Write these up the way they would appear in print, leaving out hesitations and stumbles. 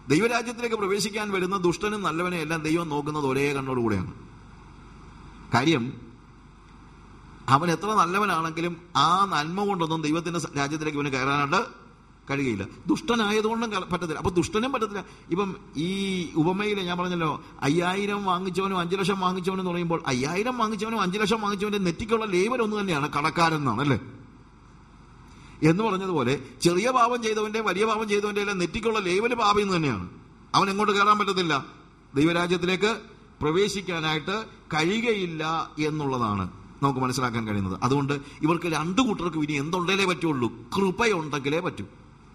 ദൈവരാജ്യത്തിലേക്ക് പ്രവേശിക്കാൻ വരുന്ന ദുഷ്ടനും നല്ലവനെ എല്ലാം ദൈവം നോക്കുന്നത് ഒരേ കണ്ണോടുകൂടെയാണ്. കാര്യം അവൻ എത്ര നല്ലവനാണെങ്കിലും ആ നന്മ കൊണ്ടൊന്നും ദൈവത്തിന്റെ രാജ്യത്തിലേക്ക് ഇവന് കയറാനായിട്ട് കഴിയില്ല. ദുഷ്ടനായതുകൊണ്ടും പറ്റത്തില്ല. അപ്പൊ ദുഷ്ടനും പറ്റത്തില്ല. ഇപ്പം ഈ ഉപമയിൽ ഞാൻ പറഞ്ഞല്ലോ, 5000 വാങ്ങിച്ചവനും 5 ലക്ഷം വാങ്ങിച്ചവനും എന്ന് പറയുമ്പോൾ 5000 വാങ്ങിച്ചവനും 5 ലക്ഷം വാങ്ങിച്ചവന്റെ നെറ്റിക്കുള്ള ലേബൽ ഒന്ന് തന്നെയാണ്, കടക്കാരെന്നാണ് അല്ലേ എന്ന് പറഞ്ഞതുപോലെ. ചെറിയ പാപം ചെയ്തവന്റെ വലിയ പാപം ചെയ്തവന്റെ എല്ലാം നെറ്റിക്കുള്ള ലേബല് പാപം എന്ന് തന്നെയാണ്. അവൻ എങ്ങോട്ട് കയറാൻ പറ്റത്തില്ല, ദൈവരാജ്യത്തിലേക്ക് പ്രവേശിക്കാനായിട്ട് കഴിയുകയില്ല എന്നുള്ളതാണ് നമുക്ക് മനസ്സിലാക്കാൻ കഴിയുന്നത്. അതുകൊണ്ട് ഇവർക്ക് രണ്ടു കൂട്ടർക്കും ഇനി എന്തുണ്ടെങ്കിലേ പറ്റുള്ളൂ, കൃപയുണ്ടെങ്കിലേ പറ്റൂ.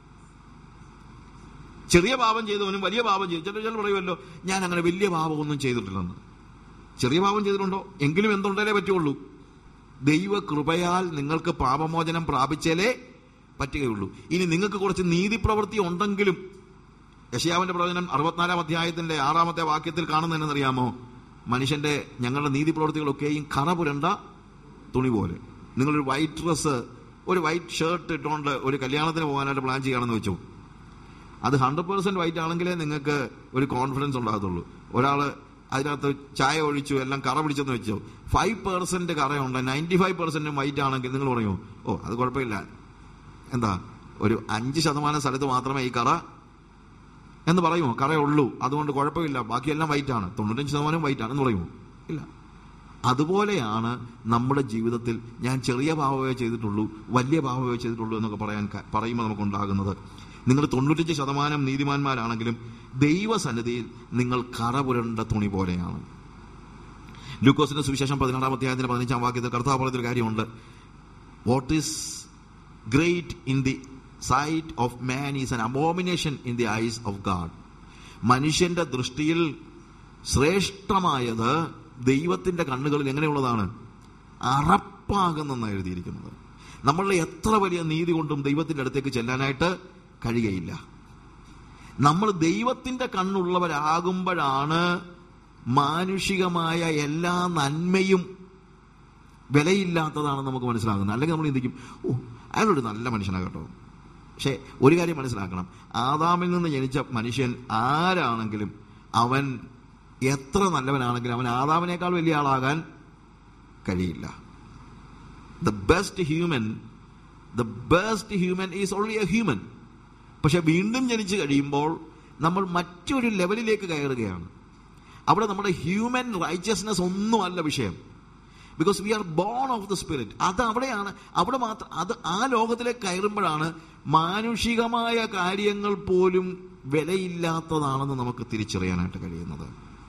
ചെറിയ പാപം ചെയ്തവനും വലിയ പാപം ചെയ്തു. ചില പറയുമല്ലോ, ഞാൻ അങ്ങനെ വലിയ പാപമൊന്നും ചെയ്തിട്ടില്ലെന്ന്. ചെറിയ പാപം ചെയ്തിട്ടുണ്ടോ? എങ്കിലും എന്തുണ്ടെങ്കിലേ പറ്റുള്ളൂ, ദൈവ കൃപയാൽ നിങ്ങൾക്ക് പാപമോചനം പ്രാപിച്ചാലേ പറ്റുകയുള്ളൂ. ഇനി നിങ്ങൾക്ക് കുറച്ച് നീതിപ്രവൃത്തി ഉണ്ടെങ്കിലും, യെശയ്യാവിന്റെ പ്രവചനം 64 അധ്യായത്തിന്റെ 6 വാക്യത്തിൽ കാണുന്നതെന്നറിയാമോ? മനുഷ്യന്റെ ഞങ്ങളുടെ നീതിപ്രവൃത്തികളൊക്കെയും കറ പുരണ്ട തുണി പോലെ. നിങ്ങളൊരു വൈറ്റ് ഡ്രസ്സ്, ഒരു വൈറ്റ് ഷർട്ട് ഇട്ടുകൊണ്ട് ഒരു കല്യാണത്തിന് പോകാനായിട്ട് പ്ലാൻ ചെയ്യുകയാണെന്ന് വെച്ചു. അത് 100% വൈറ്റ് ആണെങ്കിലേ നിങ്ങൾക്ക് ഒരു കോൺഫിഡൻസ് ഉണ്ടാകത്തുള്ളൂ. ഒരാൾ അതിനകത്ത് ചായ ഒഴിച്ചു എല്ലാം കറ പിടിച്ചെന്ന് വെച്ചോ, 5% കറയുണ്ട്, 95% വൈറ്റ് ആണെങ്കിൽ നിങ്ങൾ പറയുമോ, ഓ അത് കുഴപ്പമില്ല, എന്താ ഒരു 5% സ്ഥലത്ത് മാത്രമേ ഈ കറ എന്ന് പറയുമോ? കറയുള്ളൂ, അതുകൊണ്ട് കുഴപ്പമില്ല, ബാക്കിയെല്ലാം വൈറ്റാണ്, 95% വൈറ്റാണ് എന്ന് പറയുമോ? ഇല്ല. അതുപോലെയാണ് നമ്മുടെ ജീവിതത്തിൽ ഞാൻ ചെറിയ പാപമേ ചെയ്തിട്ടുള്ളൂ, വലിയ പാപമേ ചെയ്തിട്ടുള്ളൂ എന്നൊക്കെ പറയുമ്പോൾ നമുക്കുണ്ടാകുന്നത്. നിങ്ങൾ 95% നീതിമാന്മാരാണെങ്കിലും ദൈവസന്നിധിയിൽ നിങ്ങൾ കറ പുരണ്ട തുണി പോലെയാണ്. ലൂക്കോസിന്റെ സുവിശേഷം 16 അധ്യായത്തിന്റെ 15 വാക്യത്തിൽ കർത്താവ് പറഞ്ഞൊരു കാര്യമുണ്ട്. What is great in the sight of man is an abomination in the eyes of God. മനുഷ്യന്റെ ദൃഷ്ടിയിൽ ശ്രേഷ്ഠമായത് ദൈവത്തിന്റെ കണ്ണുകളിൽ എങ്ങനെയുള്ളതാണ്? അറപ്പാകുന്നെന്നാണ് എഴുതിയിരിക്കുന്നത്. നമ്മളുടെ എത്ര വലിയ നീതി കൊണ്ടും ദൈവത്തിന്റെ അടുത്തേക്ക് ചെല്ലാനായിട്ട് കഴിയുകയില്ല. നമ്മൾ ദൈവത്തിന്റെ കണ്ണുള്ളവരാകുമ്പോഴാണ് മാനുഷികമായ എല്ലാ നന്മയും വിലയില്ലാത്തതാണെന്ന് നമുക്ക് മനസ്സിലാകുന്നത്. അല്ലെങ്കിൽ നമ്മൾ ചിന്തിക്കും, ഓ അയാളൊരു നല്ല മനുഷ്യനാണ് കേട്ടോ. പക്ഷെ ഒരു കാര്യം മനസ്സിലാക്കണം, ആദാമിൽ നിന്ന് ജനിച്ച മനുഷ്യൻ ആരാണെങ്കിലും അവൻ എത്ര നല്ലവനാണെങ്കിലും അവൻ ആദാമിനേക്കാൾ വലിയ ആളാകാൻ കഴിയില്ല. The best human is only a human. പക്ഷെ വീണ്ടും ജനിച്ചു കഴിയുമ്പോൾ നമ്മൾ മറ്റൊരു ലെവലിലേക്ക് കയറുകയാണ്. അവിടെ നമ്മുടെ ഹ്യൂമൻ റൈച്ചസ്നെസ് ഒന്നുമല്ല വിഷയം. Because we are born of the spirit. അത് അവിടെയാണ്, അവിടെ മാത്രം. അത് ആ ലോകത്തിലേക്ക് കയറുമ്പോഴാണ് മാനുഷികമായ കാര്യങ്ങൾ പോലും വിലയില്ലാത്തതാണെന്ന് നമുക്ക് തിരിച്ചറിയാനായിട്ട് കഴിയുന്നത്.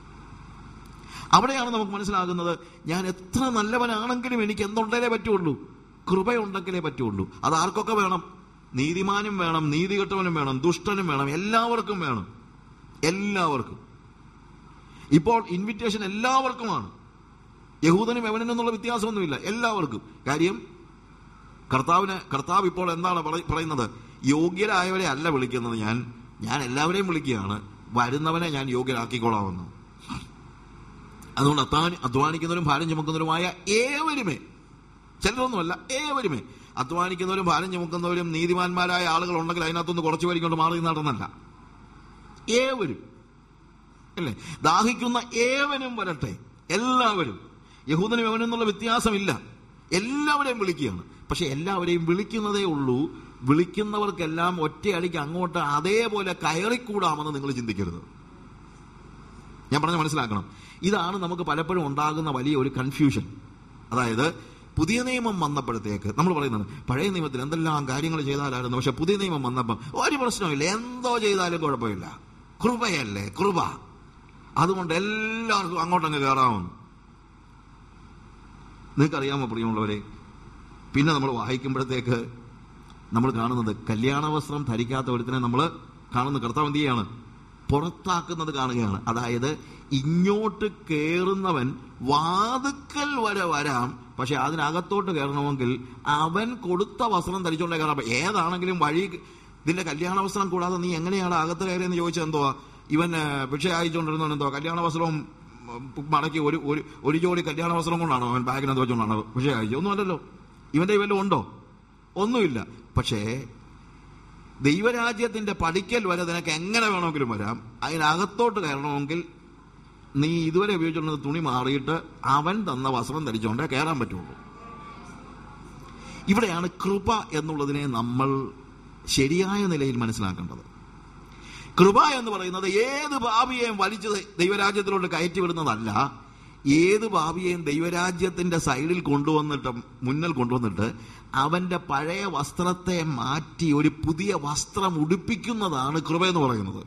അവിടെയാണ് നമുക്ക് മനസ്സിലാകുന്നത്, ഞാൻ എത്ര നല്ലവനാണെങ്കിലും എനിക്ക് എന്തുണ്ടെങ്കിലേ പറ്റുള്ളൂ, കൃപയുണ്ടെങ്കിലേ പറ്റുള്ളൂ. അത് ആർക്കൊക്കെ വേണം? നീതിമാനും വേണം, നീതികെട്ടവനും വേണം, ദുഷ്ടനും വേണം, എല്ലാവർക്കും വേണം. എല്ലാവർക്കും. ഇപ്പോൾ ഇൻവിറ്റേഷൻ എല്ലാവർക്കുമാണ്. യഹൂദനും യവനും എന്നുള്ള വ്യത്യാസമൊന്നുമില്ല, എല്ലാവർക്കും. കാര്യം കർത്താവ് ഇപ്പോൾ എന്താണ് പറയുന്നത്? യോഗ്യരായവരെ അല്ല വിളിക്കുന്നത്, ഞാൻ എല്ലാവരെയും വിളിക്കുകയാണ്, വരുന്നവനെ ഞാൻ യോഗ്യരാക്കിക്കൊള്ളാമെന്ന്. അതുകൊണ്ട് അധ്വാനിക്കുന്നവരും ഭാരം ചുമക്കുന്നവരുമായ ഏവരുമേ, ചിലരൊന്നുമല്ല, ഏവരുമേ, അധ്വാനിക്കുന്നവരും ഭാരം ചുമക്കുന്നവരും നീതിമാന്മാരായ ആളുകൾ ഉണ്ടെങ്കിൽ അതിനകത്തൊന്ന് കുറച്ചു പേര് കൊണ്ട് മാറി നടന്നല്ല, ഏവരും അല്ലേ, ദാഹിക്കുന്ന ഏവനും വരട്ടെ, എല്ലാവരും. യഹൂദനും യവനും എന്നുള്ള വ്യത്യാസമില്ല, എല്ലാവരെയും വിളിക്കുകയാണ്. പക്ഷെ എല്ലാവരെയും വിളിക്കുന്നതേ ഉള്ളൂ. വിളിക്കുന്നവർക്കെല്ലാം ഒറ്റയടിക്ക് അങ്ങോട്ട് അതേപോലെ കയറിക്കൂടാമെന്ന് നിങ്ങൾ ചിന്തിക്കരുത്. ഞാൻ പറഞ്ഞ മനസ്സിലാക്കണം. ഇതാണ് നമുക്ക് പലപ്പോഴും ഉണ്ടാകുന്ന വലിയ ഒരു കൺഫ്യൂഷൻ. അതായത് പുതിയ നിയമം വന്നപ്പോഴത്തേക്ക് നമ്മൾ പറയുന്നത്, പഴയ നിയമത്തിൽ എന്തെല്ലാം കാര്യങ്ങൾ ചെയ്താലായിരുന്നു, പക്ഷെ പുതിയ നിയമം വന്നപ്പം ഒരു പ്രശ്നമില്ല, എന്തോ ചെയ്താലും കുഴപ്പമില്ല, കൃപയല്ലേ, കൃപ, അതുകൊണ്ട് എല്ലാവർക്കും അങ്ങോട്ടങ്ങ് കയറാമെന്ന്. നിങ്ങൾക്കറിയാമോ പ്രിയമുള്ളവരെ, പിന്നെ നമ്മൾ വായിക്കുമ്പോഴത്തേക്ക് നമ്മൾ കാണുന്നത് കല്യാണ വസ്ത്രം ധരിക്കാത്ത ഒരുത്തിനെ നമ്മൾ കാണുന്ന കർത്താവ് എന്ത് ചെയ്യാണ്? പുറത്താക്കുന്നത് കാണുകയാണ്. അതായത് ഇങ്ങോട്ട് കയറുന്നവൻ വാതുക്കൽ വരെ വരാം, പക്ഷെ അതിനകത്തോട്ട് കയറണമെങ്കിൽ അവൻ കൊടുത്ത വസ്ത്രം ധരിച്ചുകൊണ്ടേ കയറാം. ഏതാണെങ്കിലും വഴി ഇതിന്റെ കല്യാണ വസ്ത്രം കൂടാതെ നീ എങ്ങനെയാണ് അകത്ത് കയറിയെന്ന് ചോദിച്ചാൽ എന്തുവാ? ഇവൻ ഭിക്ഷ അയച്ചുകൊണ്ടിരുന്നവൻ എന്തോ കല്യാണ വസ്ത്രവും മടക്കി ഒരു ജോഡി കല്യാണ വസ്ത്രം കൊണ്ടാണോ അവൻ ബാഗിനകത്ത് വെച്ചുകൊണ്ടാണോ ഭിക്ഷ അയച്ചു? ഒന്നുമല്ലല്ലോ. ഇവന്റെ വല്ലതും ഉണ്ടോ? ഒന്നുമില്ല. പക്ഷേ ദൈവരാജ്യത്തിന്റെ പടിക്കൽ വരെ നിനക്ക് എങ്ങനെ വേണമെങ്കിലും വരാം. അതിനകത്തോട്ട് കയറണമെങ്കിൽ നീ ഇതുവരെ ഉപയോഗിച്ചുകൊണ്ടിരുന്ന തുണി മാറിയിട്ട് അവൻ തന്ന വസ്ത്രം ധരിച്ചുകൊണ്ടേ കയറാൻ പറ്റുള്ളൂ. ഇവിടെയാണ് കൃപ എന്നുള്ളതിനെ നമ്മൾ ശരിയായ നിലയിൽ മനസ്സിലാക്കേണ്ടത്. കൃപ എന്ന് പറയുന്നത് ഏത് പാപിയെയും വലിച്ച് ദൈവരാജ്യത്തിലോട്ട് കയറ്റിവിടുന്നതല്ല. ഏത് പാപിയെയും ദൈവരാജ്യത്തിന്റെ സൈഡിൽ മുന്നിൽ കൊണ്ടുവന്നിട്ട് അവന്റെ പഴയ വസ്ത്രത്തെ മാറ്റി ഒരു പുതിയ വസ്ത്രം ഉടുപ്പിക്കുന്നതാണ് കൃപ എന്ന് പറയുന്നത്.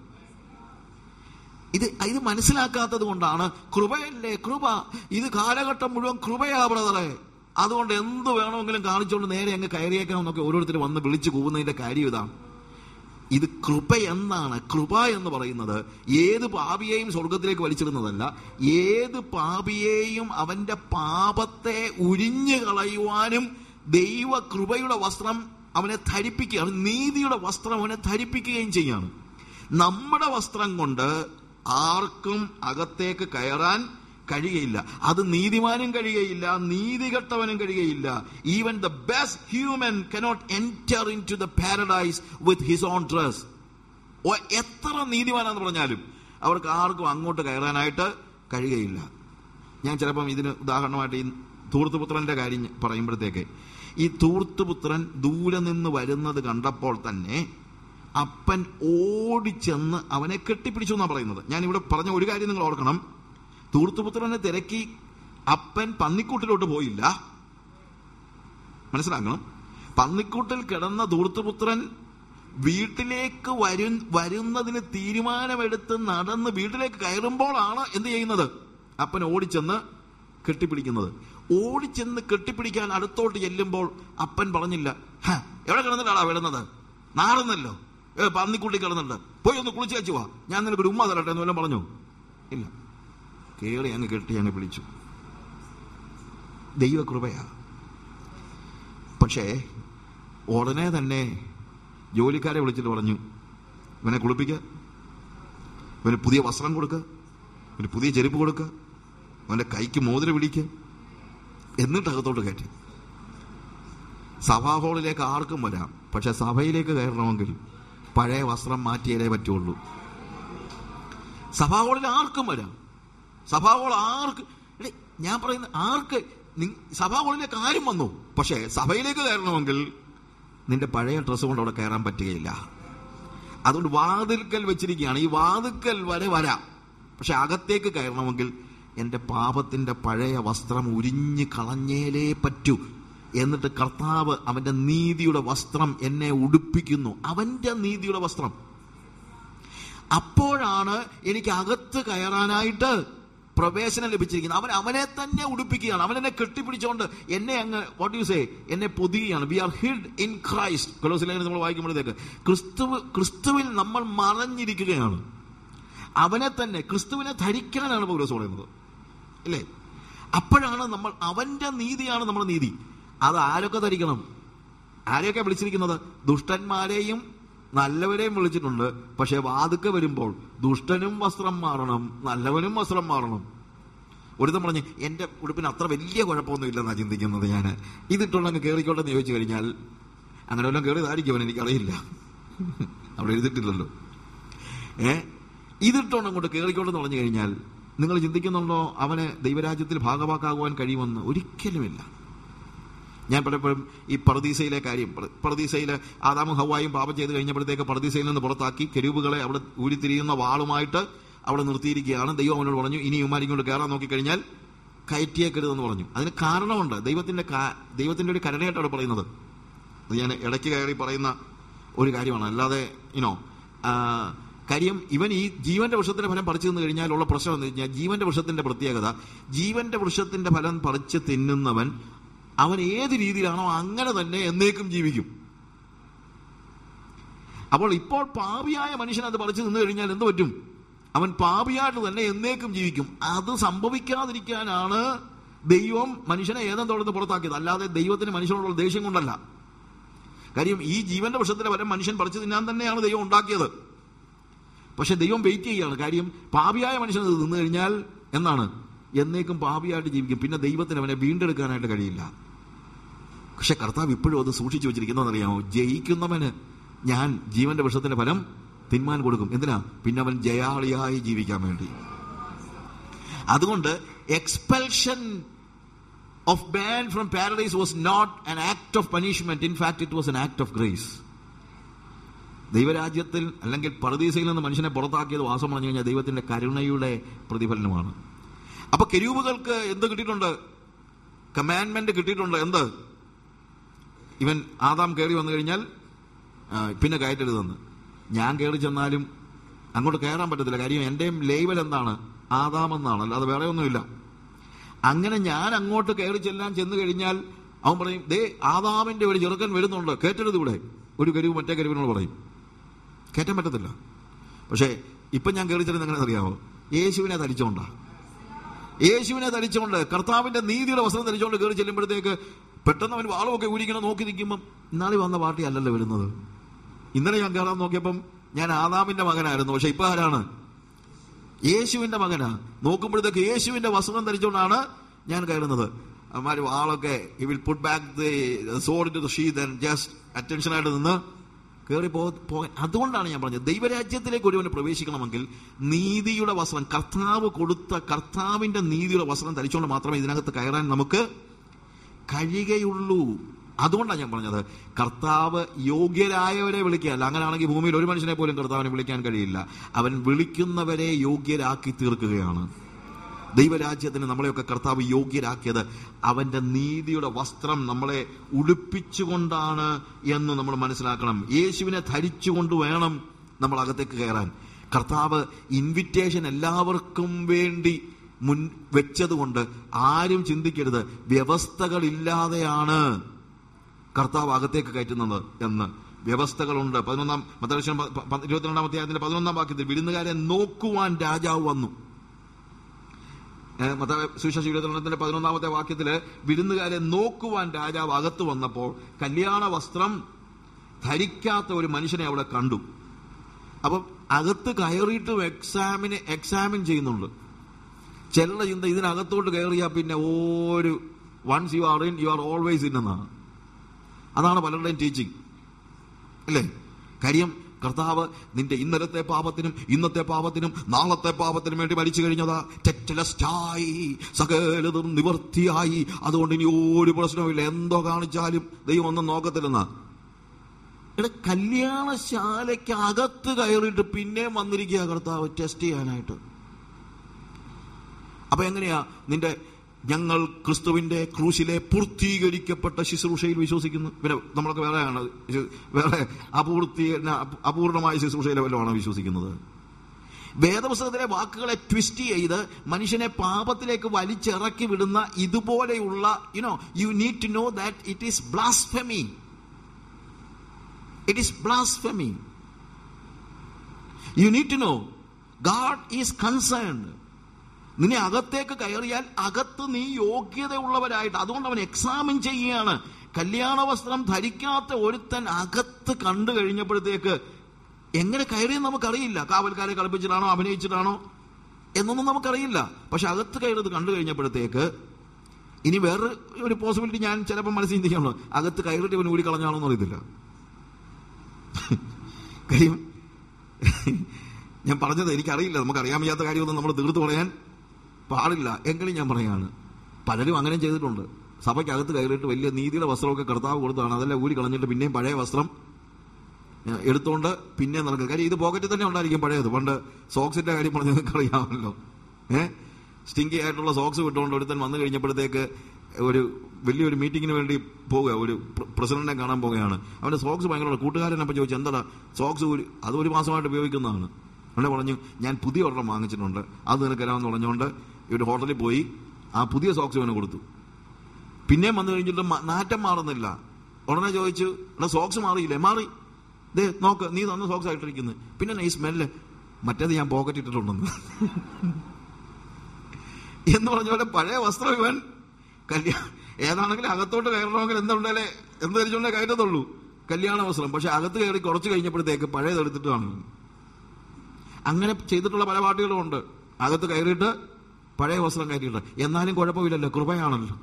ഇത് മനസ്സിലാക്കാത്തത് കൊണ്ടാണ് കൃപയല്ലേ കൃപ, ഇത് കാലഘട്ടം മുഴുവൻ കൃപയാ ബ്രദറെ, അതുകൊണ്ട് എന്ത് വേണമെങ്കിലും കാണിച്ചുകൊണ്ട് നേരെ അങ്ങ് കയറിയേക്കാമെന്നൊക്കെ ഓരോരുത്തർ വന്ന് വിളിച്ചു കൂവുന്നതിന്റെ കാര്യം ഇതാണ്. ഇത് കൃപ എന്നാണ്. കൃപ എന്ന് പറയുന്നത് ഏത് പാപിയെയും സ്വർഗത്തിലേക്ക് വലിച്ചിടുന്നതല്ല. ഏത് പാപിയെയും അവന്റെ പാപത്തെ ഉരിഞ്ഞു കളയുവാനും ദൈവ കൃപയുടെ വസ്ത്രം അവനെ ധരിപ്പിക്കുകയാണ്. നീതിയുടെ വസ്ത്രം അവനെ ധരിപ്പിക്കുകയും ചെയ്യാണ്. നമ്മുടെ വസ്ത്രം കൊണ്ട് ആർക്കും അകത്തേക്ക് കയറാൻ കഴിയുകയില്ല. അത് നീതിമാനും കഴിയുകയില്ല, നീതികെട്ടവനും കഴിയുകയില്ല. Even the best human cannot enter into the paradise with his own dress. എത്ര നീതിമാനാന്ന് പറഞ്ഞാലും അവർക്ക് ആർക്കും അങ്ങോട്ട് കയറാനായിട്ട് കഴിയുകയില്ല. ഞാൻ ചിലപ്പം ഇതിന് ഉദാഹരണമായിട്ട് ഈ ധൂർത്തുപുത്രന്റെ കാര്യം പറയുമ്പോഴത്തേക്ക്, ഈ ധൂർത്തുപുത്രൻ ദൂരെ നിന്ന് വരുന്നത് കണ്ടപ്പോൾ തന്നെ അപ്പൻ ഓടിച്ചെന്ന് അവനെ കെട്ടിപ്പിടിച്ചു എന്നാണ് പറയുന്നത്. ഞാൻ ഇവിടെ പറഞ്ഞ ഒരു കാര്യം നിങ്ങൾ ഓർക്കണം. ധൂർത്തുപുത്രനെ തിരക്കി അപ്പൻ പന്നിക്കൂട്ടിലോട്ട് പോയില്ല. മനസ്സിലാക്കണം. പന്നിക്കൂട്ടിൽ കിടന്ന ധൂർത്തുപുത്രൻ വീട്ടിലേക്ക് വരുന്നതിന് തീരുമാനമെടുത്ത് നടന്ന് വീട്ടിലേക്ക് കയറുമ്പോഴാണ് എന്ത് ചെയ്യുന്നത്? അപ്പൻ ഓടിച്ചെന്ന് കെട്ടിപ്പിടിക്കുന്നത്. ഓടിച്ചെന്ന് കെട്ടിപ്പിടിക്കാൻ അടുത്തോട്ട് ചെല്ലുമ്പോൾ അപ്പൻ പറഞ്ഞില്ല, എവിടെ കിടന്നിട്ടാടാ വരുന്നത്? നാറുന്നല്ലോ, പന്നിക്കുട്ടി കിടന്നുണ്ട്, പോയി ഒന്ന് കുളിച്ച് വെച്ചു വാ, ഞാൻ നിനക്കൊരു ഉമ്മ തരട്ടെ എന്ന് വല്ലതും പറഞ്ഞു? ഇല്ല, കേറി അങ്ങ് കെട്ടി അങ്ങ് പിടിച്ചു. ദൈവകൃപയാ. പക്ഷേ ഉടനെ തന്നെ ജോലിക്കാരെ വിളിച്ചിട്ട് പറഞ്ഞു, ഇവനെ കുളിപ്പിക്കുക, ഇവന് പുതിയ വസ്ത്രം കൊടുക്കുക, ഒരു പുതിയ ചെരുപ്പ് കൊടുക്കുക, അവന്റെ കൈക്ക് മോതിരം പിടിക്കുക, എന്നിട്ട് അകത്തോട്ട് കയറ്റി. സഭാ ഹാളിലേക്ക് ആർക്കും വരാം, പക്ഷെ സഭയിലേക്ക് കയറണമെങ്കിൽ പഴയ വസ്ത്രം മാറ്റിയാലേ പറ്റുള്ളൂ. സഭാ ഹാളിൽ ആർക്കും വരാം. സഭാ ഹാൾ ഞാൻ പറയുന്ന ആർക്ക്, സഭാ ഹാളിലേക്ക് ആരും വന്നു, പക്ഷെ സഭയിലേക്ക് കയറണമെങ്കിൽ നിന്റെ പഴയ ഡ്രസ്സ് കൊണ്ട് അവിടെ കയറാൻ പറ്റുകയില്ല. അതുകൊണ്ട് വാതിൽക്കൽ വെച്ചിരിക്കുകയാണ്. ഈ വാതിൽക്കൽ വരെ വരാം, പക്ഷെ അകത്തേക്ക് കയറണമെങ്കിൽ എന്റെ പാപത്തിന്റെ പഴയ വസ്ത്രം ഉരിഞ്ഞു കളഞ്ഞേലേ പറ്റൂ. എന്നിട്ട് കർത്താവ് അവന്റെ നീതിയുടെ വസ്ത്രം എന്നെ ഉടുപ്പിക്കുന്നു, അവന്റെ നീതിയുടെ വസ്ത്രം. അപ്പോഴാണ് എനിക്ക് അകത്ത് കയറാനായിട്ട് പ്രവേശനം ലഭിച്ചിരിക്കുന്നത്. അവനെ തന്നെ ഉടുപ്പിക്കുകയാണ്. അവൻ എന്നെ കെട്ടിപ്പിടിച്ചുകൊണ്ട് എന്നെ അങ്ങ് എന്നെ പൊതിയുകയാണ്. We are hid in Christ. കൊലോസ്യർ നമ്മൾ വായിക്കുമ്പോഴത്തേക്ക് ക്രിസ്തുവിൽ നമ്മൾ മറഞ്ഞിരിക്കുകയാണ്. അവനെ തന്നെ, ക്രിസ്തുവിനെ ധരിക്കാനാണ് പൗലോസ് പറയുന്നത്, അല്ലേ? അപ്പോഴാണ് നമ്മൾ, അവന്റെ നീതിയാണ് നമ്മുടെ നീതി. അത് ആരൊക്കെ ധരിക്കണം? ആരെയൊക്കെ വിളിച്ചിരിക്കുന്നത്? ദുഷ്ടന്മാരെയും നല്ലവരെയും വിളിച്ചിട്ടുണ്ട്. പക്ഷെ വാതുക്കെ വരുമ്പോൾ ദുഷ്ടനും വസ്ത്രം മാറണം, നല്ലവനും വസ്ത്രം മാറണം. ഒരുത്തം പറഞ്ഞ് എന്റെ ഉടുപ്പിന് അത്ര വലിയ കുഴപ്പമൊന്നും ഇല്ലെന്നാണ് ചിന്തിക്കുന്നത്. ഞാൻ ഇതിട്ടുള്ളങ്ങ് കയറിക്കോട്ടെന്ന് ചോദിച്ചു കഴിഞ്ഞാൽ അങ്ങനെ വല്ലതും കയറിയതായിരിക്കും, എനിക്കറിയില്ല, അവിടെ എഴുതിട്ടില്ലല്ലോ. ഇതിട്ടോണ്ട് അങ്ങോട്ട് കയറിക്കോട്ടെന്ന് പറഞ്ഞു കഴിഞ്ഞാൽ നിങ്ങൾ ചിന്തിക്കുന്നുണ്ടോ അവന് ദൈവരാജ്യത്തിൽ ഭാഗവാക്കാകുവാൻ കഴിയുമെന്ന്? ഒരിക്കലുമില്ല. ഞാൻ പലപ്പോഴും ഈ പറുദീസയിലെ കാര്യം, പറുദീസയിലെ ആദാമും ഹവ്വായും പാപം ചെയ്ത് കഴിഞ്ഞപ്പോഴത്തേക്ക് പറുദീസയിൽ നിന്ന് പുറത്താക്കി കെരൂബുകളെ അവിടെ ഊരിത്തിരിയുന്ന വാളുമായിട്ട് അവിടെ നിർത്തിയിരിക്കുകയാണ്. ദൈവം അവനോട് പറഞ്ഞു, ഇനി ഇവന്മാരിങ്ങോട്ട് കയറാൻ നോക്കിക്കഴിഞ്ഞാൽ കയറ്റിയേക്കരുതെന്ന് പറഞ്ഞു. അതിന് കാരണമുണ്ട്. ദൈവത്തിന്റെ ഒരു കരുണയായിട്ട് അവിടെ പറയുന്നത്. അത് ഞാൻ ഇടയ്ക്ക് കയറി പറയുന്ന ഒരു കാര്യമാണ്, അല്ലാതെ കാര്യം ഇവൻ ഈ ജീവന്റെ വൃക്ഷത്തിന്റെ ഫലം പറിച്ചു തിന്നു കഴിഞ്ഞാലുള്ള പ്രശ്നം എന്ന് വെച്ചാൽ, ജീവന്റെ വൃക്ഷത്തിന്റെ പ്രത്യേകത, ജീവന്റെ വൃക്ഷത്തിന്റെ ഫലം പറിച്ച് തിന്നുന്നവൻ അവൻ ഏത് രീതിയിലാണോ അങ്ങനെ തന്നെ എന്നേക്കും ജീവിക്കും. അപ്പോൾ ഇപ്പോൾ പാപിയായ മനുഷ്യൻ അത് പറിച്ചു നിന്ന് കഴിഞ്ഞാൽ എന്ത് പറ്റും? അവൻ പാപിയായിട്ട് തന്നെ എന്നേക്കും ജീവിക്കും. അത് സംഭവിക്കാതിരിക്കാനാണ് ദൈവം മനുഷ്യനെ ഏതെന്ന് തുടർന്ന് പുറത്താക്കിയത്, അല്ലാതെ ദൈവത്തിന് മനുഷ്യനോടുള്ള ദേഷ്യം കൊണ്ടല്ല. കാര്യം ഈ ജീവന്റെ വൃക്ഷത്തിന്റെ ഫലം മനുഷ്യൻ പറിച്ചു തിന്നാൻ തന്നെയാണ് ദൈവം ഉണ്ടാക്കിയത്. പക്ഷെ ദൈവം വെയിറ്റ് ചെയ്യുകയാണ്. കാര്യം പാപിയായ മനുഷ്യൻ അത് തിന്നു കഴിഞ്ഞാൽ എന്നാണ് എന്നേക്കും പാപിയായിട്ട് ജീവിക്കും. പിന്നെ ദൈവത്തിന് അവനെ വീണ്ടെടുക്കാനായിട്ട് കഴിയില്ല. പക്ഷെ കർത്താവ് ഇപ്പോഴും അത് സൂക്ഷിച്ചു വെച്ചിരിക്കുന്നതെന്നറിയാമോ? ജയിക്കുന്നവന് ഞാൻ ജീവന്റെ വൃക്ഷത്തിന്റെ ഫലം തിന്മാൻ കൊടുക്കും. എന്തിനാ? പിന്നെ അവൻ ജയാളിയായി ജീവിക്കാൻ വേണ്ടി. അതുകൊണ്ട് expulsion of man from paradise was not an act of punishment. In fact it was an act of grace. ദൈവരാജ്യത്തിൽ അല്ലെങ്കിൽ പറുദീസയിൽ നിന്ന് മനുഷ്യനെ പുറത്താക്കിയത്, വാസം പറഞ്ഞു കഴിഞ്ഞാൽ ദൈവത്തിന്റെ കരുണയുടെ പ്രതിഫലനമാണ്. അപ്പൊ കെരൂബുകൾക്ക് എന്ത് കിട്ടിയിട്ടുണ്ട്? കമാൻഡ്മെന്റ് കിട്ടിയിട്ടുണ്ട്. എന്ത്? ഇവൻ ആദാം കയറി വന്നു കഴിഞ്ഞാൽ പിന്നെ കയറ്റരുതെന്ന്. ഞാൻ കയറി ചെന്നാലും അങ്ങോട്ട് കയറാൻ പറ്റത്തില്ല. കാര്യം എന്റെയും ലേബൽ എന്താണ്? ആദാം എന്നാണ്, അല്ലാതെ വേറെ ഒന്നുമില്ല. അങ്ങനെ ഞാൻ അങ്ങോട്ട് കയറി ചെന്നു കഴിഞ്ഞാൽ അവൻ പറയും, ദേ ആദാമിന്റെ ഒരു ചെറുക്കൻ വരുന്നുണ്ട്, കയറ്റരുത് ഇവിടെ. ഒരു കരുവ് മറ്റേ കരുവിനോട് പറയും, കയറ്റാൻ പറ്റത്തില്ല. പക്ഷേ ഇപ്പം ഞാൻ കയറി ചെല്ലുന്നത് എങ്ങനെ അറിയാമോ? യേശുവിനെ ധരിച്ചുകൊണ്ട് കർത്താവിന്റെ നീതിയുടെ വസ്ത്രം ധരിച്ചുകൊണ്ട് കയറി ചെല്ലുമ്പോഴത്തേക്ക് പെട്ടെന്ന് അവൻ വാളമൊക്കെ ഊരിക്കണം നോക്കി നിൽക്കുമ്പം, ഇന്നാളി വന്ന പാർട്ടി അല്ലല്ലോ വരുന്നത്. ഇന്നലെ ഞാൻ കയറാൻ നോക്കിയപ്പം ഞാൻ ആദാമിന്റെ മകനായിരുന്നു, പക്ഷെ ഇപ്പൊ ആരാണ്? യേശുവിന്റെ മകനാ. നോക്കുമ്പോഴത്തേക്ക് യേശുവിന്റെ വസ്ത്രം ധരിച്ചുകൊണ്ടാണ് ഞാൻ കയറുന്നത്. അവന്മാർ വാളൊക്കെ he will put back the sword into the sheath and just അറ്റൻഷനായിട്ട് നിന്ന് കയറി പോകാൻ. അതുകൊണ്ടാണ് ഞാൻ പറഞ്ഞത്, ദൈവരാജ്യത്തിലേക്ക് ഒരുവന് പ്രവേശിക്കണമെങ്കിൽ നീതിയുടെ വസ്ത്രം, കർത്താവ് കൊടുത്ത കർത്താവിന്റെ നീതിയുടെ വസ്ത്രം ധരിച്ചുകൊണ്ട് മാത്രമേ ഇതിനകത്ത് കയറാൻ നമുക്ക് കഴിയുകയുള്ളൂ. അതുകൊണ്ടാണ് ഞാൻ പറഞ്ഞത്, കർത്താവ് യോഗ്യരായവരെ വിളിക്കുകയല്ല. അങ്ങനെയാണെങ്കിൽ ഭൂമിയിൽ ഒരു മനുഷ്യനെ പോലും കർത്താവിനെ വിളിക്കാൻ കഴിയില്ല. അവൻ വിളിക്കുന്നവരെ യോഗ്യരാക്കി തീർക്കുകയാണ്. ദൈവരാജ്യത്തിന് നമ്മളെയൊക്കെ കർത്താവ് യോഗ്യരാക്കിയത് അവന്റെ നീതിയുടെ വസ്ത്രം നമ്മളെ ഉടുപ്പിച്ചുകൊണ്ടാണ് എന്ന് നമ്മൾ മനസ്സിലാക്കണം. യേശുവിനെ ധരിച്ചുകൊണ്ട് വേണം നമ്മൾ അകത്തേക്ക് കയറാൻ. കർത്താവ് ഇൻവിറ്റേഷൻ എല്ലാവർക്കും വേണ്ടി മുൻ വെച്ചതുകൊണ്ട് ആരും ചിന്തിക്കരുത് വ്യവസ്ഥകളില്ലാതെയാണ് കർത്താവ് അകത്തേക്ക് കയറ്റുന്നത് എന്ന്. വ്യവസ്ഥകളുണ്ട്. 22-ാം അധ്യായത്തിന്റെ 11-ാം വാക്യത്തിൽ വിരുന്നുകാരെ നോക്കുവാൻ രാജാവ് വന്നു. സുവിശേഷം 22-ന്റെ 11-ാമത്തെ വാക്യത്തില് വിരുന്നുകാരെ നോക്കുവാൻ രാജാവ് അകത്ത് വന്നപ്പോൾ കല്യാണ വസ്ത്രം ധരിക്കാത്ത ഒരു മനുഷ്യനെ അവിടെ കണ്ടു. അപ്പം അകത്ത് കയറിയിട്ടും എക്സാമിൻ ചെയ്യുന്നുണ്ട്. ചിലരുടെ ചിന്ത ഇതിനകത്തോട്ട് കയറിയാൽ പിന്നെ once you are in you are always in എന്നാണ്. അതാണ് പലരുടെയും ടീച്ചിങ്, അല്ലേ? കാര്യം കർത്താവ് നിന്റെ ഇന്നലത്തെ പാപത്തിനും ഇന്നത്തെ പാപത്തിനും നാളത്തെ പാപത്തിനും വേണ്ടി മരിച്ചു കഴിഞ്ഞതാ. ടെറ്റലസ്റ്റായി സകലതും നിവർത്തിയായി, അതുകൊണ്ട് ഇനി ഒരു പ്രശ്നവുമില്ല, എന്തോ കാണിച്ചാലും ദൈവം ഒന്നും നോക്കത്തില്ലെന്നാ. കല്യാണശാലയ്ക്ക് അകത്ത് കയറിയിട്ട് പിന്നെയും വന്നിരിക്കുക കർത്താവ് ടെസ്റ്റ് ചെയ്യാനായിട്ട്. അപ്പൊ എങ്ങനെയാ നിന്റെ ഞങ്ങൾ ക്രിസ്തുവിന്റെ ക്രൂശിലെ പൂർത്തീകരിക്കപ്പെട്ട ശുശ്രൂഷയിൽ വിശ്വസിക്കുന്നു? പിന്നെ നമ്മളൊക്കെ വേറെ അപൂർണമായ ശുശ്രൂഷയിലെ വല്ലതുമാണ് വിശ്വസിക്കുന്നത്? വേദപുസ്തകത്തിലെ വാക്കുകളെ ട്വിസ്റ്റ് ചെയ്ത് മനുഷ്യനെ പാപത്തിലേക്ക് വലിച്ചിറക്കി വിടുന്ന ഇതുപോലെയുള്ള you need to know that it is blasphemy. It is blasphemy. You need to know God is concerned. നിന്നെ അകത്തേക്ക് കയറിയാൽ അകത്ത് നീ യോഗ്യതയുള്ളവരായിട്ട്, അതുകൊണ്ട് അവൻ എക്സാമിൻ ചെയ്യുകയാണ്. കല്യാണ വസ്ത്രം ധരിക്കാത്ത ഒരുത്തൻ അകത്ത് കണ്ടു കഴിഞ്ഞപ്പോഴത്തേക്ക് എങ്ങനെ കയറിയെന്ന് നമുക്കറിയില്ല. കാവൽക്കാരെ കളിപ്പിച്ചിട്ടാണോ അഭിനയിച്ചിട്ടാണോ എന്നൊന്നും നമുക്കറിയില്ല. പക്ഷെ അകത്ത് കയറിയത് കണ്ടു കഴിഞ്ഞപ്പോഴത്തേക്ക് ഇനി വേറൊരു പോസിബിലിറ്റി ഞാൻ ചിലപ്പോൾ മനസ്സിൽ ചിന്തിക്കാമല്ലോ, അകത്ത് കയറിയിട്ട് ഇവൻ ഊരിക്കളഞ്ഞാണോന്ന് അറിയത്തില്ല. കാര്യം ഞാൻ പറഞ്ഞത് എനിക്കറിയില്ല, നമുക്കറിയാൻ വയ്യാത്ത കാര്യമൊന്നും നമ്മൾ തീർത്ത് പറയാൻ പാടില്ല. എങ്കിലും ഞാൻ പറയാണ്, പലരും അങ്ങനെ ചെയ്തിട്ടുണ്ട്. സഭയ്ക്കകത്ത് കയറിയിട്ട് വലിയ നീതിയുടെ വസ്ത്രമൊക്കെ കർത്താവ് കൊടുത്താണ്, അതെല്ലാം ഊരി കളഞ്ഞിട്ട് പിന്നെയും പഴയ വസ്ത്രം എടുത്തുകൊണ്ട് പിന്നെ നടക്കുക. കാര്യം ഇത് പോക്കറ്റിൽ തന്നെ ഉണ്ടായിരിക്കും പഴയത്. പണ്ട് സോക്സിന്റെ കാര്യം പറഞ്ഞ് നിങ്ങൾക്ക് അറിയാമല്ലോ. സ്റ്റിങ്കി ആയിട്ടുള്ള സോക്സ് വിട്ടുകൊണ്ട് ഒരുത്തൻ വന്നു കഴിഞ്ഞപ്പോഴത്തേക്ക് ഒരു വലിയൊരു മീറ്റിങ്ങിന് വേണ്ടി പോവുക, ഒരു പ്രസിഡന്റിനെ കാണാൻ പോവുകയാണ്. അവന്റെ സോക്സ് ഭയങ്കര. കൂട്ടുകാരനപ്പം ചോദിച്ചു, എന്താടാ സോക്സ് അത് ഒരു മാസമായിട്ട് ഉപയോഗിക്കുന്നതാണ്. അവനെ പറഞ്ഞു, ഞാൻ പുതിയ ഒരെണ്ണം വാങ്ങിച്ചിട്ടുണ്ട്, അത് നിനക്കരാമെന്ന് പറഞ്ഞുകൊണ്ട് ഒരു ഹോട്ടലിൽ പോയി ആ പുതിയ സോക്സ് അവന് കൊടുത്തു. പിന്നെയും വന്നു കഴിഞ്ഞിട്ട് നാറ്റം മാറുന്നില്ല. ഉടനെ ചോദിച്ചു, എടാ സോക്സ് മാറിയില്ലേ? മാറി, ദേ നോക്ക്, നീ തന്ന സോക്സ് ആയിട്ടിരിക്കുന്നു. പിന്നെ ഈ സ്മെല്ല്, മറ്റേത് ഞാൻ പോക്കറ്റ് ഇട്ടിട്ടുണ്ടെന്ന് എന്ന് പറഞ്ഞ പോലെ പഴയ വസ്ത്രം ഇവൻ ഏതാണെങ്കിലും അകത്തോട്ട് കയറണമെങ്കിൽ എന്ത് ധരിച്ചോണ്ടേ കയറ്റത്തുള്ളൂ? കല്യാണ വസ്ത്രം. പക്ഷെ അകത്ത് കയറി കുറച്ച് കഴിഞ്ഞപ്പോഴത്തേക്ക് പഴയത് എടുത്തിട്ട് കാണുന്നു. അങ്ങനെ ചെയ്തിട്ടുള്ള പല പാർട്ടികളും ഉണ്ട്. അകത്ത് കയറിയിട്ട് പഴയ വസ്ത്രം കയറ്റിയിട്ട്. എന്നാലും കുഴപ്പമില്ലല്ലോ, കൃപയാണല്ലോ,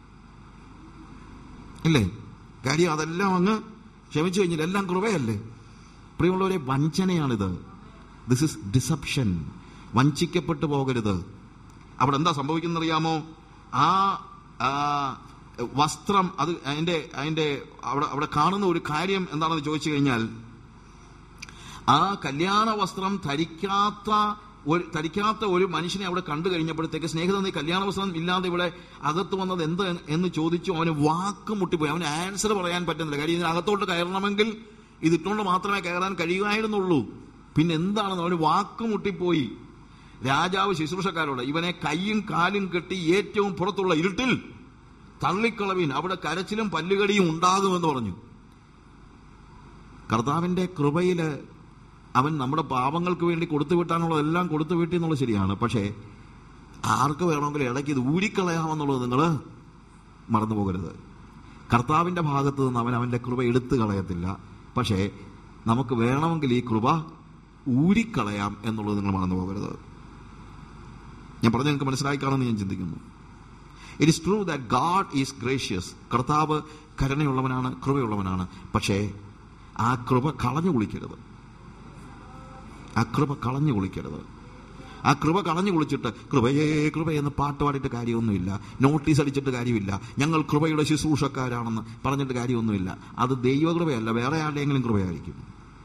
ഇല്ലേ? കാര്യം അതെല്ലാം അങ്ങ് ക്ഷമിച്ചു കഴിഞ്ഞില്ല, എല്ലാം കൃപയല്ലേ. പ്രിയമുള്ളവരെ, വഞ്ചനയാണിത്. This is deception. വഞ്ചിക്കപ്പെട്ടു പോകരുത്. അവിടെ എന്താ സംഭവിക്കുന്നറിയാമോ? ആ വസ്ത്രം, അത് അതിന്റെ അവിടെ കാണുന്ന ഒരു കാര്യം എന്താണെന്ന് ചോദിച്ചു കഴിഞ്ഞാൽ, ആ കല്യാണ വസ്ത്രം ധരിക്കാത്ത ഒരു മനുഷ്യനെ അവിടെ കണ്ടു കഴിഞ്ഞപ്പോഴത്തേക്ക്, സ്നേഹിതൻ, നീ കല്യാണ വസ്ത്രം ഇല്ലാതെ ഇവിടെ അകത്ത് വന്നത് എന്ത് എന്ന് ചോദിച്ചു. അവന് വാക്ക് മുട്ടിപ്പോയി. അവന് ആൻസർ പറയാൻ പറ്റുന്നില്ല. കാര്യം ഇതിനകത്തോട്ട് കയറണമെങ്കിൽ ഇതിട്ടുകൊണ്ട് മാത്രമേ കയറാൻ കഴിയുമായിരുന്നുള്ളൂ. പിന്നെ എന്താണെന്ന് അവന് വാക്ക് മുട്ടിപ്പോയി. രാജാവ് ശുശ്രൂഷക്കാരോട്, ഇവനെ കൈയും കാലും കെട്ടി ഏറ്റവും പുറത്തുള്ള ഇരുട്ടിൽ തള്ളിക്കളവിൻ, അവിടെ കരച്ചിലും പല്ലുകടിയും ഉണ്ടാകുമെന്ന് പറഞ്ഞു. കർത്താവിന്റെ കൃപയില് അവൻ നമ്മുടെ പാപങ്ങൾക്ക് വേണ്ടി കൊടുത്തുവിട്ടാനുള്ളതെല്ലാം കൊടുത്തുവിട്ടി എന്നുള്ളത് ശരിയാണ്. പക്ഷേ ആർക്ക് വേണമെങ്കിലും ഇടയ്ക്ക് ഇത് ഊരിക്കളയാമെന്നുള്ളത് നിങ്ങൾ മറന്നു പോകരുത്. കർത്താവിന്റെ ഭാഗത്ത് നിന്ന് അവൻ അവന്റെ കൃപ എടുത്തു കളയത്തില്ല. പക്ഷേ നമുക്ക് വേണമെങ്കിൽ ഈ കൃപ ഊരിക്കളയാം എന്നുള്ളത് നിങ്ങൾ മറന്നു പോകരുത്. ഞാൻ പറഞ്ഞ നിങ്ങൾക്ക് മനസ്സിലായി കാണുമെന്ന് ഞാൻ ചിന്തിക്കുന്നു. It is true that God is gracious. കർത്താവ് കരുണയുള്ളവനാണ്, കൃപയുള്ളവനാണ്. പക്ഷേ ആ കൃപ കളഞ്ഞു കുളിക്കരുത്. ആ കൃപ കളഞ്ഞു കുളിക്കരുത്. ആ കൃപ കളഞ്ഞു കുളിച്ചിട്ട് കൃപയേ കൃപയെന്ന് പാട്ട് പാടിയിട്ട് കാര്യമൊന്നുമില്ല. നോട്ടീസ് അടിച്ചിട്ട് കാര്യമില്ല. ഞങ്ങൾ കൃപയുടെ ശുശ്രൂഷക്കാരാണെന്ന് പറഞ്ഞിട്ട് കാര്യമൊന്നുമില്ല. അത് ദൈവകൃപയല്ല, വേറെ ആരുടെയെങ്കിലും കൃപയായിരിക്കും.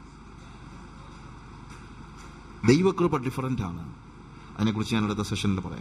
ദൈവകൃപ ഡിഫറൻ്റ് ആണ്. അതിനെക്കുറിച്ച് ഞാൻ അടുത്ത സെഷനിൽ പറയാം.